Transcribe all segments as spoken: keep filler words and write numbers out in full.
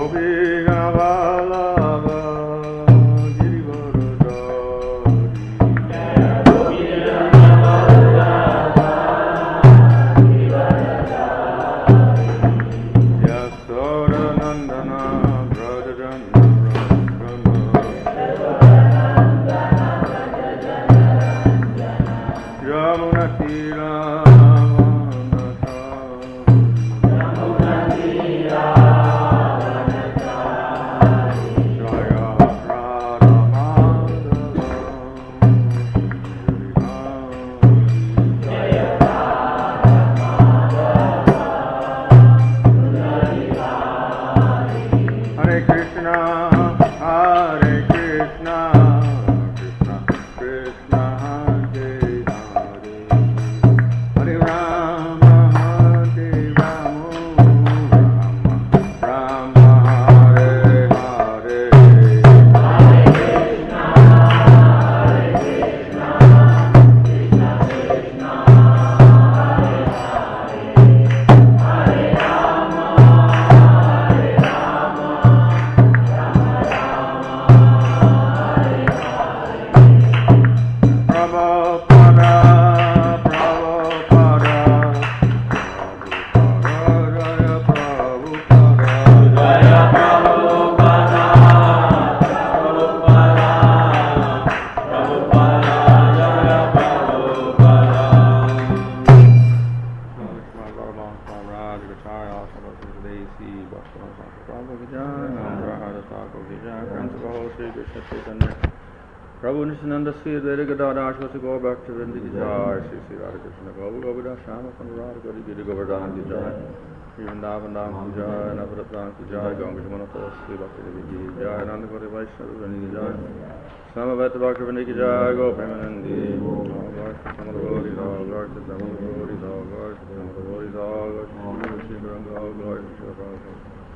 Prabhu Nishananda Sri Advaita Gadadhar Shri Gaur Bhakta Vrinda Ki Jai, Shri Sri Radha Krishna Prabhu Govardhan Shama Kanda Gori Giri Govardhan Ki Jai, Shri Vrindavan Dham Ki Jai, Navaratna Ki Jai, Ganga Jamuna Sri Bhakti Devi Ki Jai, Nanda Gori Vaishnava Vrinda Ki Jai, Samaveta Bhakta Vrinda Ki Jai, Go Premanandi, Lord Samada Gori Dal, Lord Siddhamada Gori Dal, Lord Siddhamada Gori Dal, Lord Shri Guranga, Lord Shri Prabhupada.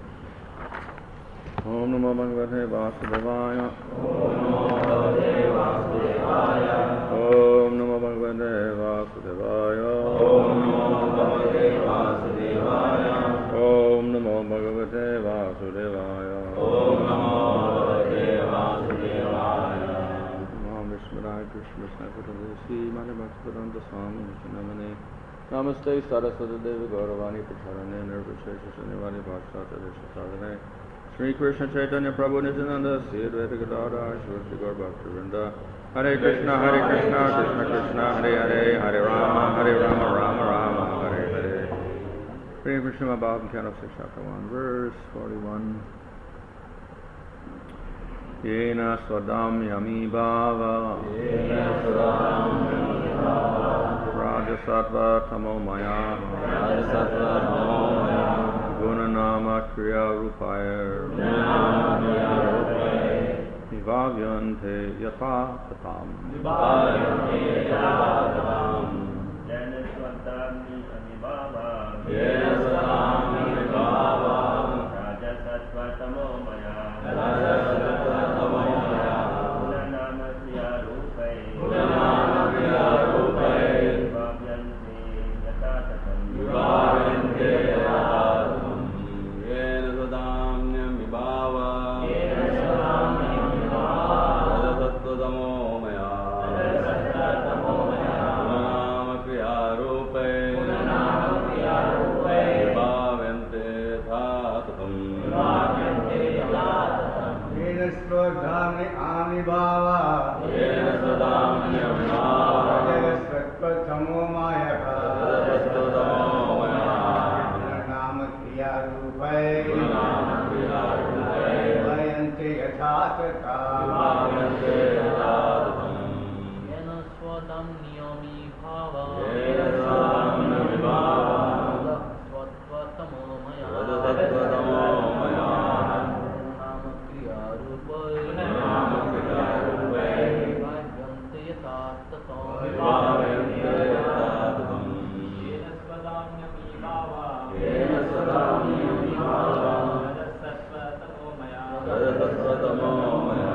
Om Namo Bhagavate Vasudevaya. Om Namo Bhagavate Vasudevaya. Om Namo Bhagavate Vasudevaya. Om Namo Bhagavate Vasudevaya. Om Namo Bhagavate Vasudevaya. Om Vishwadaya Krishna Snapatadesi Mani Bhaktivedanta Swami Nishanamane Namaste Saraswati Devi Gauravani Pracharane Nirvishesha Shanivani Bhakshata Sadhane Shri Krishna Chaitanya Prabhu Nityananda Sri Advaita Gadadhar Shri Gaur Bhakta Vrinda Hare Krishna Hare Krishna Krishna Krishna Hare Hare Hare Rama Hare Rama Rama Rama Hare Hare. Hare Krishna Bhagavan Count of six chapter one verse forty-one. Yena Swadam Yami Bhava Yena Swadam Yami Bhava Rajasattva Tamo Maya Rajasattva Tamo Maya Gunanama Kriya Rupaya Nivavyante Yatha Tatam Nivavyante Yatha Tatam Yena Swadam Yami Bhava Yena Swadam Yami Bhava Rajasattva Tamo Maya Rajasattva Tamo Maya Gunanama Kriya Rupaya Gunanama Kriya Rupaya Nivavyante Yatha Tatam Nivavyante Yatha Swadami Ami Bhava Yena Swadami Ami Bhava Rajasattva Tamo Maya Rajasattva Tamo Maya Gunanama Kriya Rupaya Gunanama Kriya Rupaya Vayante Yatha Tatam Vayante Yatha Tatam Yena Swadami Ami Bhava Yena Swadami Ami Bhava Rajasattva Tamo Maya Rajasattva Tamo Maya Yena Swadami Ami Bhava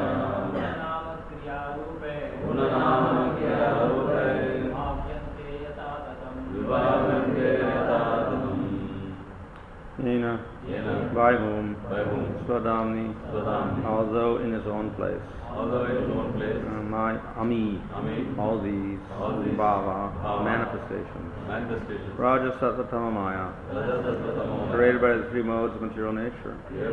by whom? Swadamni, Swadamni, although in his own place. although in his own place, Uh, my Ami, Ami, all these, all these, Bhava, Bhava, manifestations. manifestations, Raja Sattva Tama Maya, Rajasattva, created by the three modes of material nature.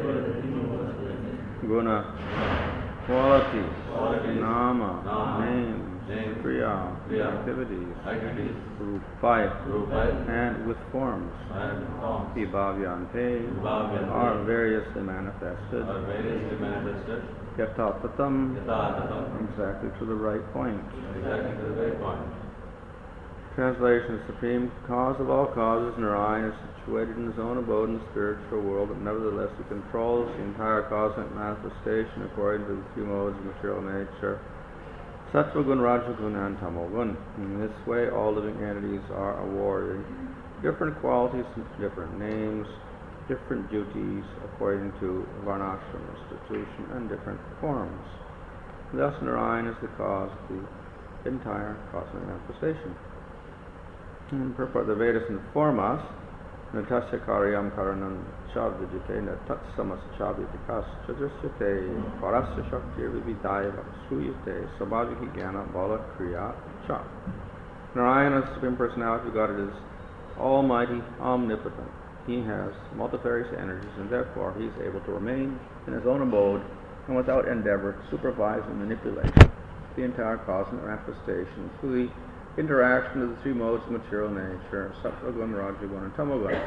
Guna, quality, Qualities, Nama, Nama, names, names, Kriya, Kriya, activities, activities, Rupai, Rupai, and with forms. and forms, Vibhavyante, Vibhavyante, are variously manifested. are variously manifested, Yatatatam, Yatatatam, exactly to the right point. exactly to the very point. Translation: the supreme cause of all causes, Narayan, is situated in his own abode in the spiritual world, but nevertheless he controls the entire cosmic manifestation according to the three modes of material nature: Sattva gun, Rajagun, and Tamogun. In this way, all living entities are awarded different qualities, different names, different duties according to Varnashram institution, and different forms. Thus, Narayan is the cause of the entire cosmic manifestation. And purport, the Vedas inform us, Natasya karyam karanam chavdijite natatsamas chavitikas chadrasyate parasya shaktir vividaiva suyate sabhaviki jnana bala kriya cha. Narayana, the Supreme Personality of God, is almighty, omnipotent. He has multifarious energies, and therefore he is able to remain in his own abode and without endeavor to supervise and manipulate the entire cosmic manifestation through the interaction of the three modes of material nature: Sattva-gun, Rajagun, and Tamagun.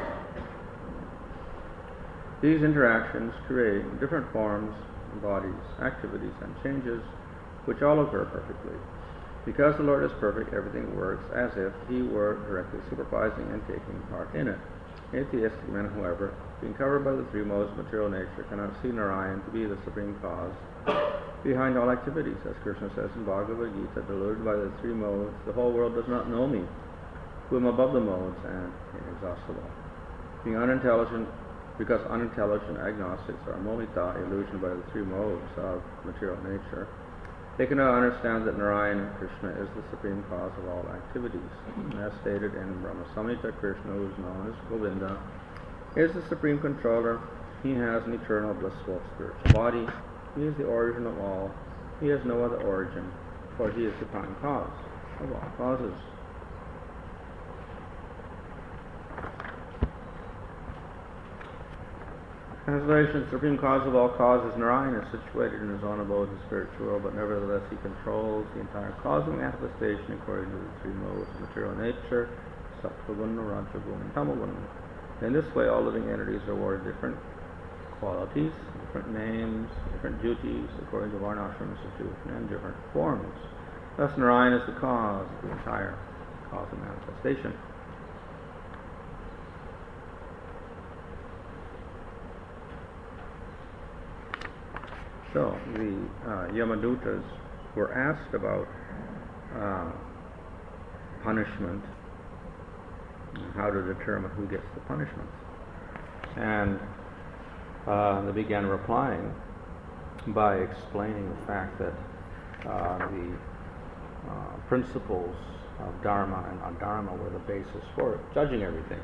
These interactions create different forms, bodies, activities, and changes, which all occur perfectly. Because the Lord is perfect, everything works as if he were directly supervising and taking part in it. Atheistic men, however, being covered by the three modes of material nature, cannot see Narayan to be the supreme cause behind all activities. As Krishna says in Bhagavad Gita, deluded by the three modes, the whole world does not know me, who am above the modes and inexhaustible. Being unintelligent, because unintelligent agnostics are mohita, illusioned by the three modes of material nature, they cannot understand that Narayan, Krishna, is the supreme cause of all activities. As stated in Brahma Samhita, Krishna, who is known as Govinda, is the supreme controller. He has an eternal blissful spiritual body. He is the origin of all. He has no other origin, for he is the prime cause of all causes. Translation: the supreme cause of all causes, Narayan, is situated in his own abode in the spiritual world, but nevertheless he controls the entire cosmic manifestation according to the three modes of material nature: Sattva-gun, Rajagun, and Tamagun. In this way, all living entities are awarded different qualities, different names, different duties according to Varnashram institution, and different forms. Thus, Narayan is the cause of the entire cosmic manifestation. So, the uh, Yamadutas were asked about uh, punishment, and how to determine who gets the punishment. And uh, they began replying by explaining the fact that uh, the uh, principles of Dharma and Adharma were the basis for judging everything.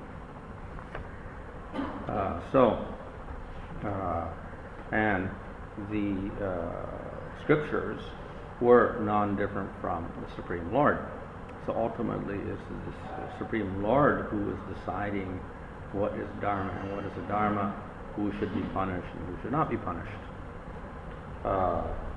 Uh, so, uh, and the uh, scriptures were non-different from the Supreme Lord. So ultimately, it's the Supreme Lord who is deciding what is Dharma and what is Adharma, who should be punished and who should not be punished. Uh,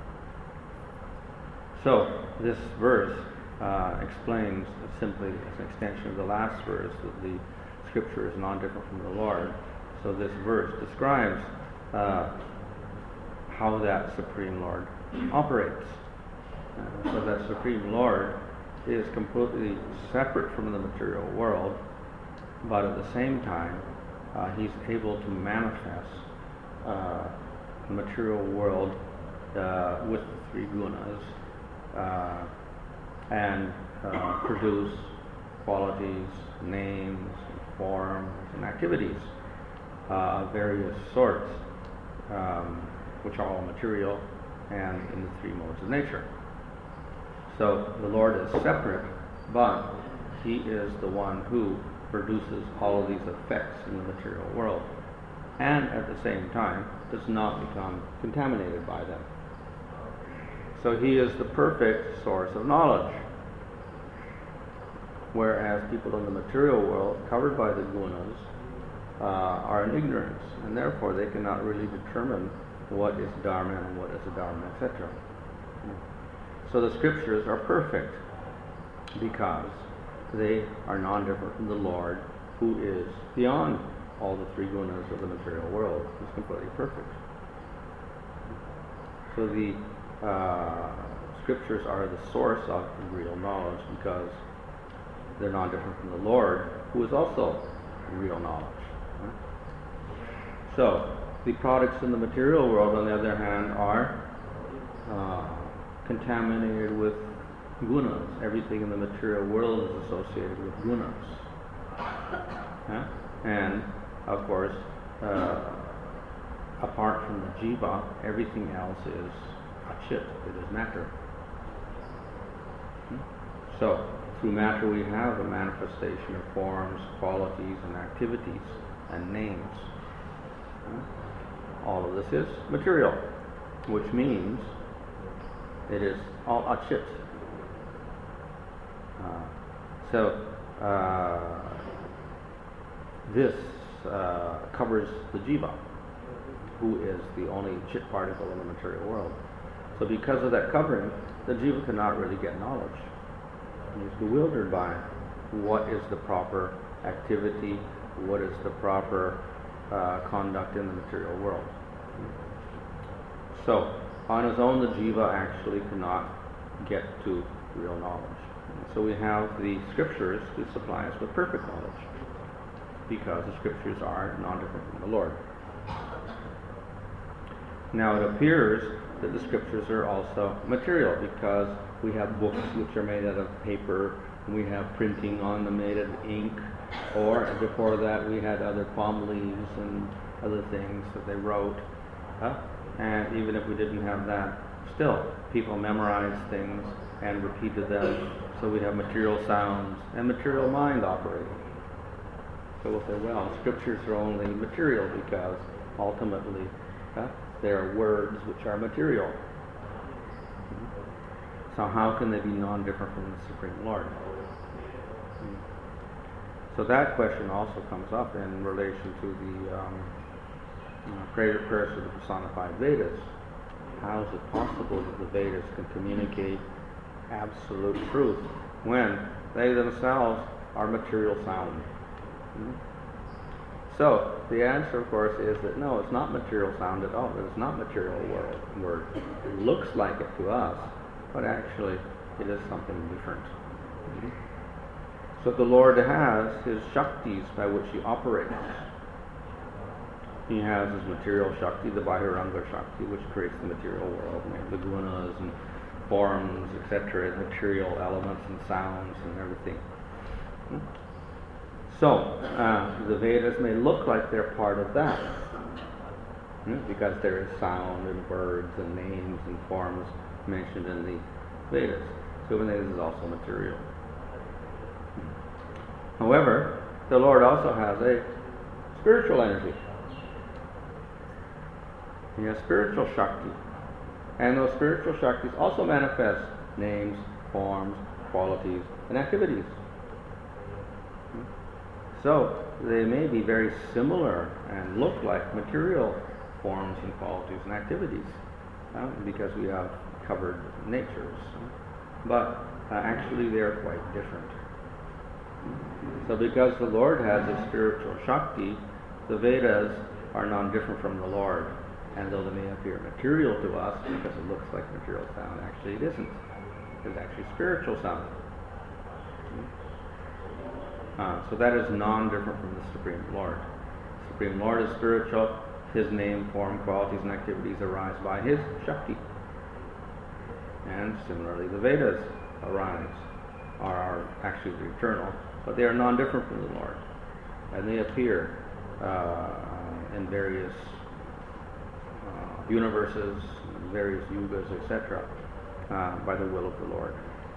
so this verse uh, explains simply as an extension of the last verse that the scripture is non-different from the Lord. So this verse describes uh, how that Supreme Lord operates. Uh, so that Supreme Lord is completely separate from the material world, but at the same time uh, he's able to manifest uh, the material world uh, with the three gunas uh, and uh, produce qualities, names, forms, and activities uh, of various sorts, um, which are all material and in the three modes of nature. So the Lord is separate, but he is the one who produces all of these effects in the material world. and at the same time does not become contaminated by them. So he is the perfect source of knowledge. Whereas people in the material world, covered by the gunas, uh, are in ignorance, and therefore they cannot really determine what is dharma and what is adharma, et cetera. So the scriptures are perfect because they are non-different from the Lord, who is beyond all the three gunas of the material world. He's completely perfect. So the uh, scriptures are the source of real knowledge because they're non-different from the Lord, who is also real knowledge. So the products in the material world, on the other hand, are uh, contaminated with gunas. Everything in the material world is associated with gunas. Yeah? And, of course, uh, apart from the jiva, everything else is achit, it is matter. Hmm? So, through matter we have a manifestation of forms, qualities, and activities, and names. Hmm? All of this is material, which means it is all achit. Uh, so, uh, this uh, covers the jiva, who is the only chit particle in the material world. So because of that covering, the jiva cannot really get knowledge. He's bewildered by what is the proper activity, what is the proper uh, conduct in the material world. So, on his own, the jiva actually cannot get to real knowledge. So we have the scriptures to supply us with perfect knowledge, because the scriptures are non-different from the Lord. Now it appears that the scriptures are also material, because we have books which are made out of paper, and we have printing on them made of ink, or before that we had other palm leaves and other things that they wrote. Uh, and even if we didn't have that, still people memorized things and repeated them, so we have material sounds and material mind operating. So we'll say, well, scriptures are only material because ultimately uh, they are words which are material. So how can they be non-different from the Supreme Lord? So that question also comes up in relation to the um, uh, prayer, prayers of the personified Vedas. How is it possible that the Vedas can communicate absolute truth when they themselves are material sound? Hmm? So the answer, of course, is that no, it's not material sound at all. It's not material world word. It looks like it to us, but actually it is something different. Mm-hmm. So the Lord has his shaktis by which he operates. He has his material shakti, the Bahiranga shakti, which creates the material world, the gunas and forms, et cetera, material elements and sounds and everything. Mm-hmm. So, uh, the Vedas may look like they're part of that, mm, because there is sound and words and names and forms mentioned in the Vedas. So, this is also material. However, the Lord also has a spiritual energy. He has spiritual Shakti. And those spiritual Shaktis also manifest names, forms, qualities, and activities. So they may be very similar and look like material forms and qualities and activities, uh, because we have covered natures. But uh, actually they are quite different. So because the Lord has a spiritual Shakti, the Vedas are non-different from the Lord. And though they may appear material to us because it looks like material sound, actually it isn't. It's actually spiritual sound. Uh, so that is non-different from the Supreme Lord. The Supreme Lord is spiritual. His name, form, qualities, and activities arise by his Shakti. And similarly, the Vedas arise, are, are actually eternal, but they are non-different from the Lord. And they appear uh, in various uh, universes, various yugas, et cetera, uh, by the will of the Lord.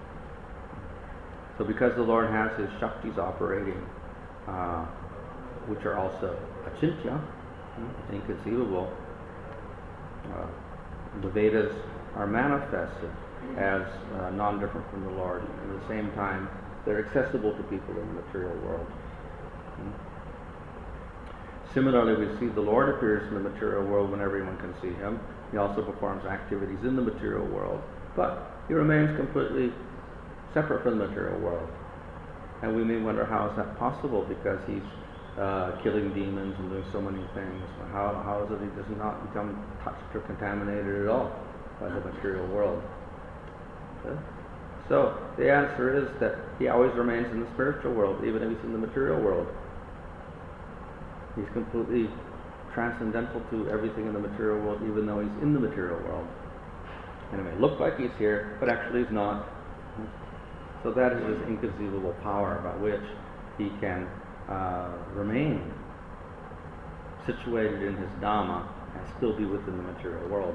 So because the Lord has his Shaktis operating, uh, which are also achintya, It's inconceivable. Uh, the Vedas are manifested as uh, non-different from the Lord. At the same time, they're accessible to people in the material world. Hmm? Similarly, we see the Lord appears in the material world when everyone can see him. He also performs activities in the material world, but he remains completely separate from the material world. And we may wonder, how is that possible? Because he's uh, killing demons and doing so many things. How, how is it he does not become touched or contaminated at all by the material world? Okay? So the answer is that he always remains in the spiritual world, even if he's in the material world. He's completely transcendental to everything in the material world, even though he's in the material world. And it may look like he's here, but actually he's not. So that is his inconceivable power by which he can uh, remain situated in his Dhamma and still be within the material world.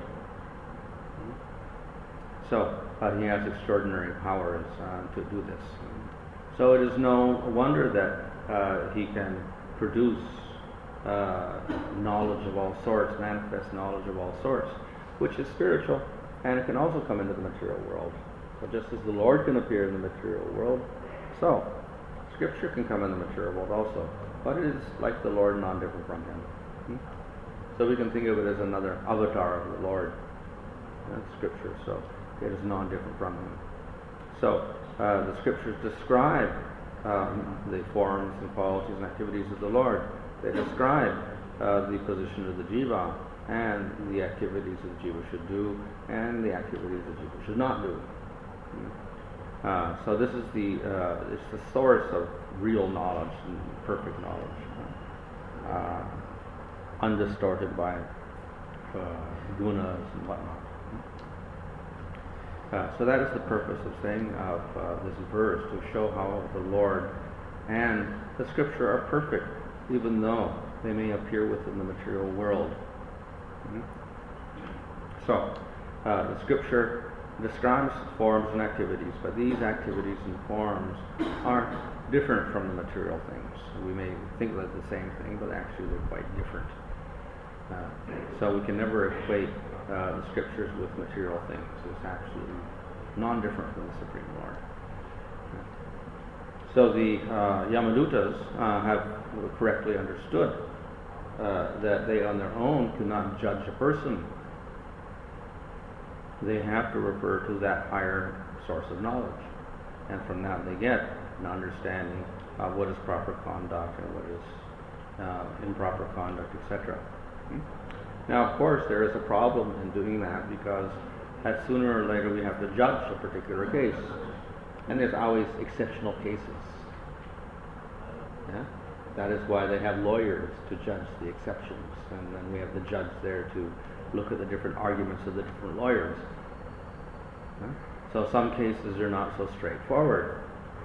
So uh, he has extraordinary powers uh, to do this. So it is no wonder that uh, he can produce uh, knowledge of all sorts, manifest knowledge of all sorts, which is spiritual, and it can also come into the material world. So just as the Lord can appear in the material world, so Scripture can come in the material world also. But it is like the Lord, non-different from him. Hmm? So we can think of it as another avatar of the Lord. That's Scripture, so it is non-different from him. So uh, the Scriptures describe um, the forms and qualities and activities of the Lord. They describe uh, the position of the jiva and the activities that the jiva should do and the activities that the jiva should not do. Uh, so this is the uh, it's the source of real knowledge and perfect knowledge, uh, undistorted by uh, gunas and whatnot. Uh, so that is the purpose of saying of uh, this verse, to show how the Lord and the Scripture are perfect, even though they may appear within the material world. Mm-hmm. So uh, the Scripture describes forms and activities, but these activities and forms are different from the material things. We may think that the same thing, but actually they're quite different. Uh, so we can never equate uh, the Scriptures with material things. It's absolutely non-different from the Supreme Lord. So the uh, Yamadutas uh, have correctly understood uh, that they on their own cannot judge a person. They have to refer to that higher source of knowledge, and from that they get an understanding of what is proper conduct and what is uh, improper conduct, et cetera. Hmm? Now, of course, there is a problem in doing that, because that sooner or later we have to judge a particular case, and there's always exceptional cases. Yeah? That is why they have lawyers to judge the exceptions, and then we have the judge there to look at the different arguments of the different lawyers. Huh? So some cases are not so straightforward.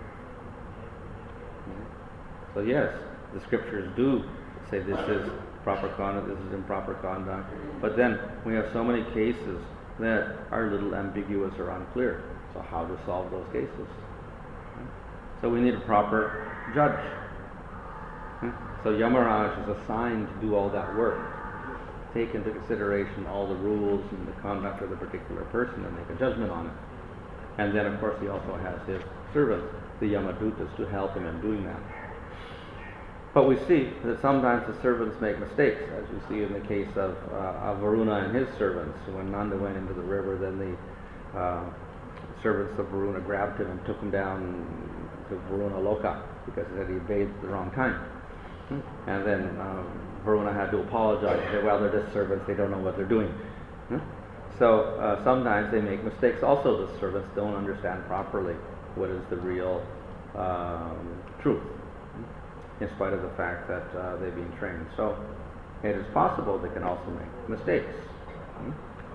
Yeah. So yes, the Scriptures do say this is proper conduct, this is improper conduct, but then we have so many cases that are a little ambiguous or unclear. So how to solve those cases? Huh? So we need a proper judge. Huh? So Yamaraj is assigned to do all that work, take into consideration all the rules and the conduct of the particular person and make a judgment on it. And then, of course, he also has his servants, the Yamadutas, to help him in doing that. But we see that sometimes the servants make mistakes, as we see in the case of, uh, of Varuna and his servants. When Nanda went into the river, then the uh, servants of Varuna grabbed him and took him down to Varuna Loka, because he said he bathed at the wrong time. And then um, Varuna had to apologize and say, well, they're just servants, they don't know what they're doing. Hmm? So uh, sometimes they make mistakes. Also, the servants don't understand properly what is the real um, truth, in spite of the fact that uh, they're being trained. So it is possible they can also make mistakes. Hmm?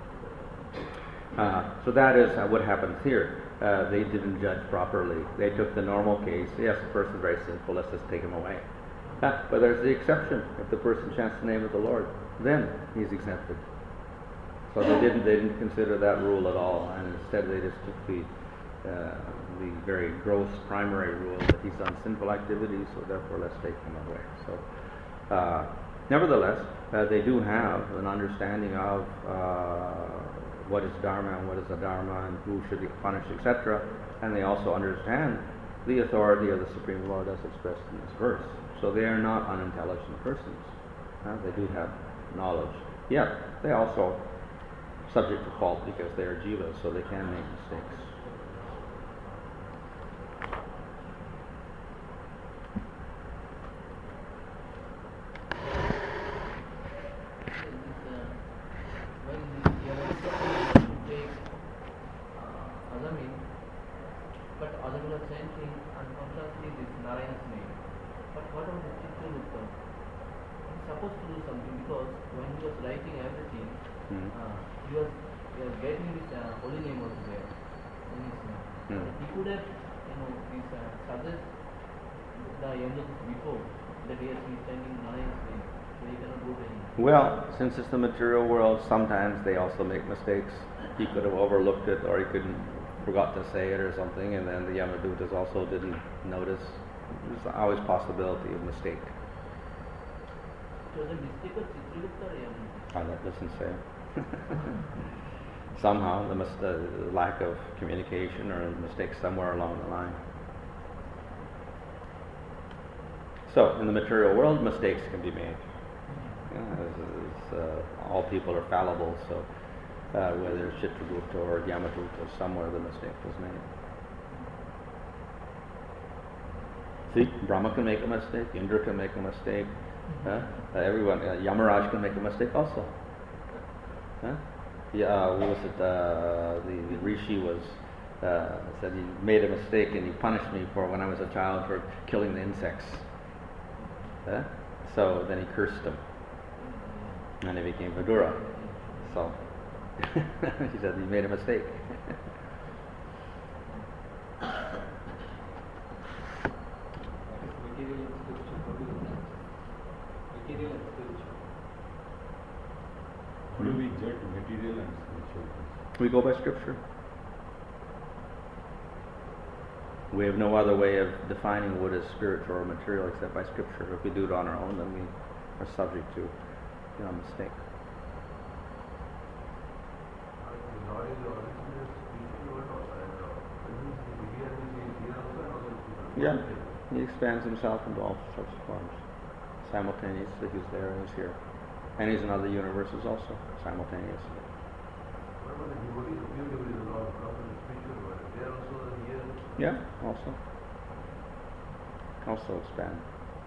Uh, so that is uh, what happens here. Uh, they didn't judge properly. They took the normal case. Yes, the person's very sinful, let's just take him away. Uh, but there's the exception. If the person chants the name of the Lord, then he's exempted. So they didn't they didn't consider that rule at all, and instead they just took the uh, the very gross primary rule that he's done sinful activities, so therefore let's take him away. So, uh, nevertheless, uh, they do have an understanding of uh, what is Dharma and what is Adharma and who should be punished, et cetera. And they also understand the authority of the Supreme Lord as expressed in this verse. So they are not unintelligent persons. Uh, they do have knowledge. Yet, they also subject to fault because they are jivas, so they can make mistakes. But other people are chanting unconsciously this Narayan's name. But what about the Chitragupta? He's supposed to do something because when he was writing everything, Mm. uh, he was he was getting this uh, holy name was there in his name. Mm. He could have, you know, this uh, suggest the angels before that he has been chanting Narayan's name, so he cannot go to him. Well, since it's the material world, sometimes they also make mistakes. He could have overlooked it, or he couldn't forgot to say it or something, and then the Yamadutas also didn't notice. There's always possibility of mistake. It was a mistake of Chitragupta or Yamaduta? I that doesn't say. Somehow, the, mis- the lack of communication or a mistake somewhere along the line. So, in the material world, mistakes can be made. Yeah, it's, it's, uh, all people are fallible, so uh, whether it's Chitragupta or Yamaduta, somewhere the mistake was made. See, Brahma can make a mistake, Indra can make a mistake, huh? uh, everyone, uh, Yamaraj can make a mistake also. Huh? Yeah, uh, what was it? Uh, the, the rishi was uh, said he made a mistake and he punished me for when I was a child for killing the insects. Huh? So then he cursed him, and he became Vidura. So he said he made a mistake. Material and spiritual, what do you think? Material and spiritual. How do we judge material and spiritual? We go by scripture. We have no other way of defining what is spiritual or material except by scripture. If we do it on our own, then we are subject to, you know, mistake. Yeah, he expands himself into all sorts of forms. Simultaneously, he's there and he's here. And he's in other universes also, simultaneously. Yeah, also. Also expand.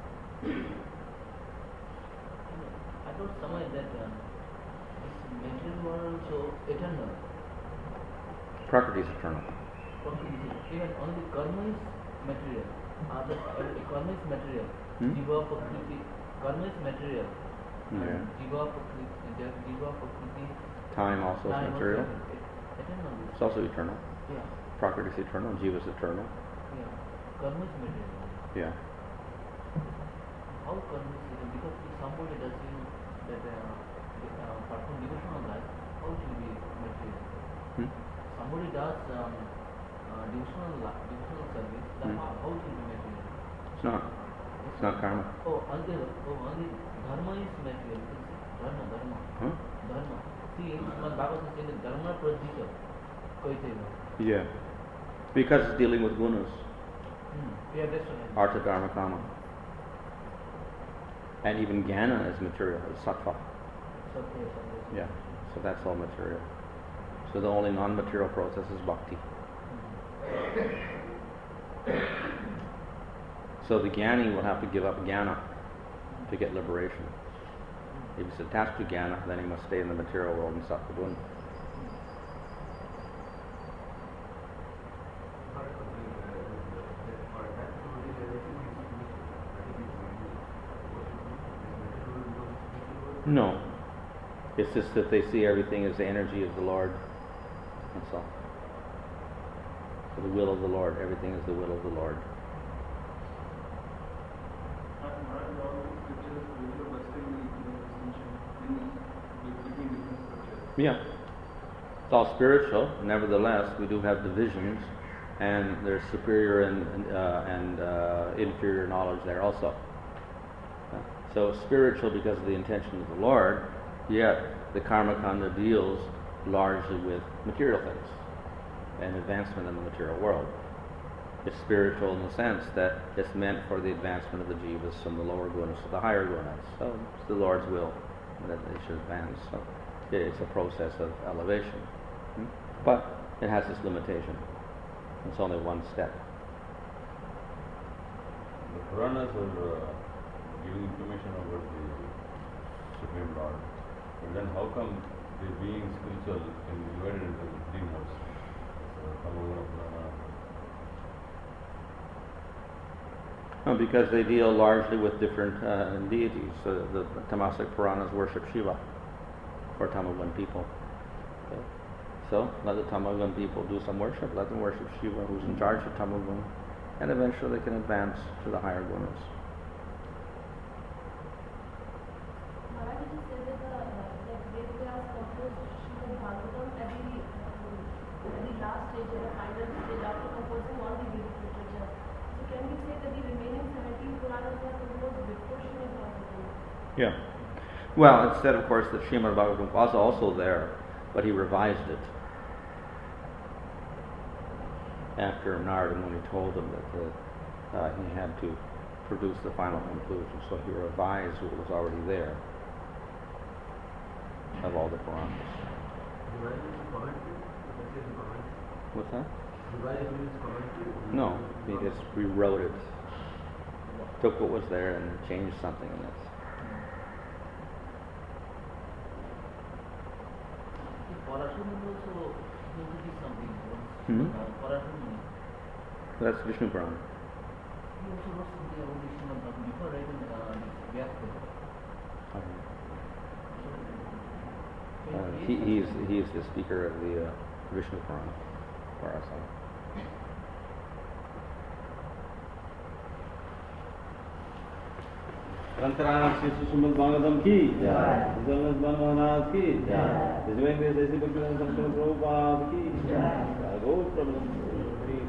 I thought somewhere that uh, this material world also eternal. Prakriti is eternal. Even only karma is material. Uh, the, uh, karma is material. Hmm? Jiva Prakriti. Karma is material. Yeah. And Jiva Prakriti. Jiva Prakriti. Time also is time material. also et- eternal. It's also eternal. Yeah. Prakriti is eternal, Jiva is eternal. Yeah. Karma is material. Yeah. How karma is eternal? Because if somebody does you know, that uh, uh, perform devotional life, how it will be material? Hmm? Somebody does um, uh, devotional li- devotional service, then Hmm. how, how it will be material? It's not. It's not karma. Oh, only, oh, only dharma is material. Dharma, dharma, Huh? dharma. See, Srimad Bhagavatam says that dharma prajita, kaiteva. Yeah. Because it's dealing with gunas. Hmm. Yeah, that's right. Artha, Dharma, Kama. And even Jnana is material, it's sattva. Satya, satya. Yeah. So that's all material. So the only non-material process is bhakti. So the Jnani will have to give up Jnana to get liberation. If he's attached to Jnana, then he must stay in the material world in sattva guna. No. It's just that they see everything as the energy of the Lord. That's all. So the will of the Lord. Everything is the will of the Lord. Yeah. It's all spiritual. Nevertheless, we do have divisions, and there's superior and, and, uh, and uh, inferior knowledge there also. Yeah. So spiritual because of the intention of the Lord, yet the Karma Kanda deals largely with material things and advancement in the material world. It's spiritual in the sense that it's meant for the advancement of the jivas from the lower gunas to the higher gunas. So it's the Lord's will that they should advance. So it's a process of elevation. Hmm? But it has its limitation. It's only one step. The Puranas are uh, giving information about the Supreme Lord. But then how come the being spiritual can be divided into three modes? So, Tamaguna Purana. No, because they deal largely with different uh, deities. So the Tamasic Puranas worship Shiva for Tamagun people. Okay. So let the Tamagun people do some worship. Let them worship Shiva, who's in charge of Tamagun, and eventually they can advance to the higher gunas. Maharaj, you said that the that Vedas composed Srimad Bhagavatam at the uh, at the last stage, at the final stage after composing all the Vedic literature. So can we say that the remaining seventeen Puranas were composed before Srimad Bhagavatam? Yeah. Well, it said, of course, that Srimad Bhagavatam was also there, but he revised it after Narada Muni told him that the, uh, he had to produce the final conclusion. So he revised what was already there of all the Puranas. What's that? No, he just rewrote it. Took what was there and changed something in it. Parashurama also going to be something. Hmm? Uh, Parashurama, That's Vishnu Purana. he also wrote something about Vishnu Bhagavatam before writing uh, Vyasa. Uh, he, he's, he's the speaker of the uh, Vishnu Purana, Parasara. Rantara Shri Srimad Bhagavatam ki jai. Jagannatha Maharaj ki jai. Vijayendra Desi Bhaktivedanta Swami Prabhupada ki jai. Gaur Prabhupada.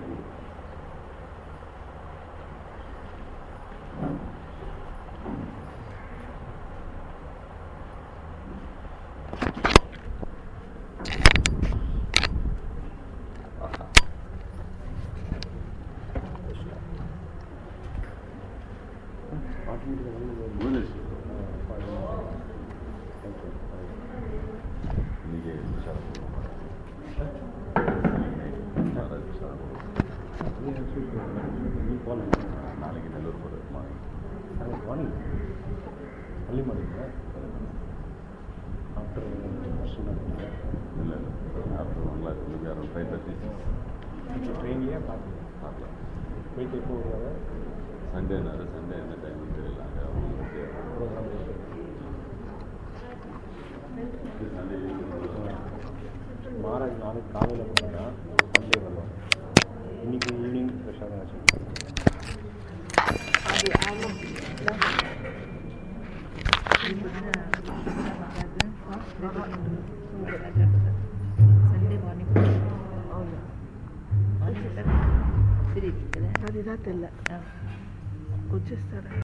நாளைக்கு நல்லூர் போகிறது morning நாளைக்கு morning அர்லி morning after இல்லை இல்லை after one o'clock maybe around five thirty இப்போ ட்ரெயின்லேயே பார்க்கலாம் பார்க்கலாம் போயிட்டு எப்போ வருவாங்க சண்டேனாரு சண்டே என்ன டைமிங் தெரியல அங்கே அவங்களுக்கு ப்ரோக்ராம் சண்டே மகாராஜ் நாளைக்கு காலையில் போனேன்னா சண்டே வருவாங்க இன்னைக்கு ஈவினிங் ஃப்ரெஷ்ஷாக தான் ஆச்சு సండే మార్నింగ్ అవును అది దా తెల్ల వచ్చేస్తారా